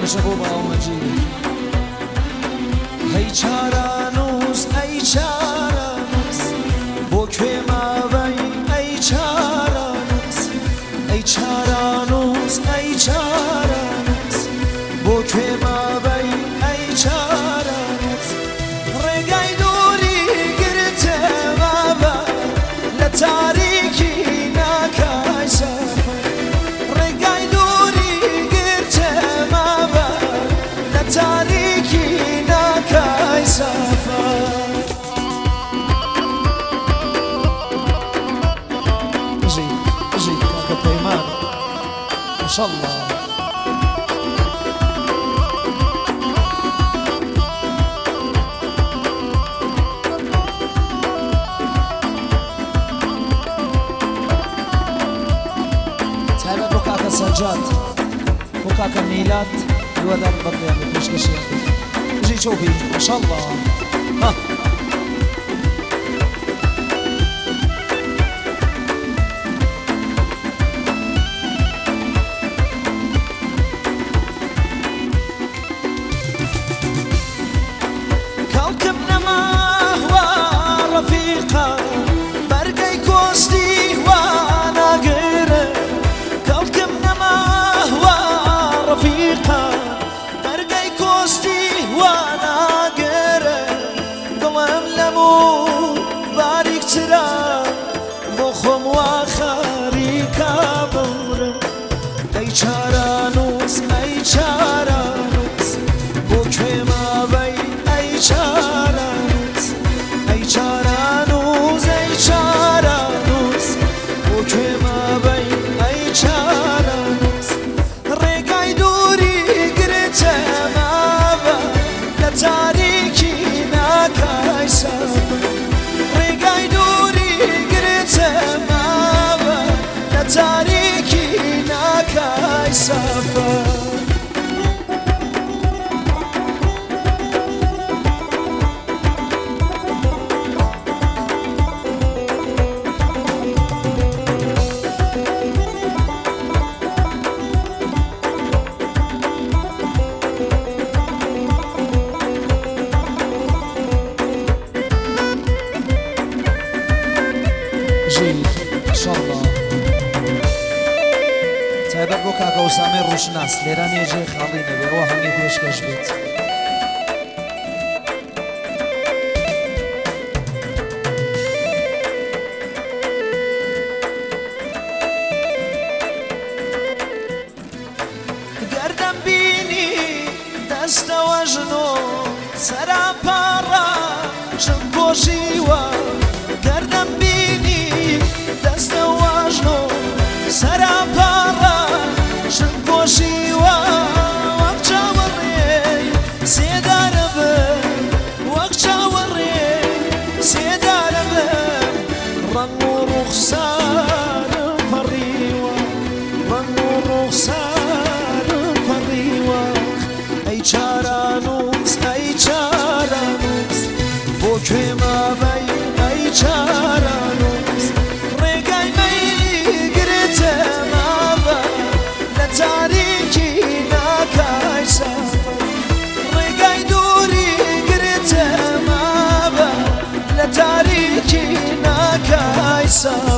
شباب آمجید ای چارانوس ای چارانوس بوکه ماوی ای چارانوس ای چارانوس ای چارانوس بوکه ماوی ای چارانوس رگای دوری گرته ماوا لتاریکی ناکای سفر رگای دوری گرته ماوا لتاریکی ناکای سفر اجي كاكا بيمان ما شاء الله تعال بو كاكا سجاد بو كاكا ميلاد يودر بطيان مش كشيء اجي شوفي ما شاء الله ها كوكبنا ما هو رفيقا برقي كوستي وانا قرر كوكبنا ما هو رفيقا برقي كوستي وانا قرر ضمم لمو بارك ترى بخم واخري كابور اي چارانوس اي چارانوس بوكي ما بي اي چارانوس اي چارانوس اي چارانوس بوكي ما بي اي چارانوس رگای دوری گرته ماوا لتاریکی ناکای سفر رگای دوری گرته ماوا لتاریکی ناکای سفر ان شاء الله تابع بو كاكا وسامي روشناس ليراني جاي خالينا بيروا هني فيش كشبيت قردم بيني دست وجنو سرا پارا شنكوشيوا قردم بيني دست وجنو سرا پارا شنكوشيوا وقتا وري سيدار بن وقتا وري سيدار بن رنو رخصان فريوا رنو رخصان فريوا اي چارانوس اي چارانوس بوكي ما بي اي چارانوس رگای میلی گرته ماوا لتاریکی ناکای سفر رگای دوری گرته ماوا لتاریکی ناکای سفر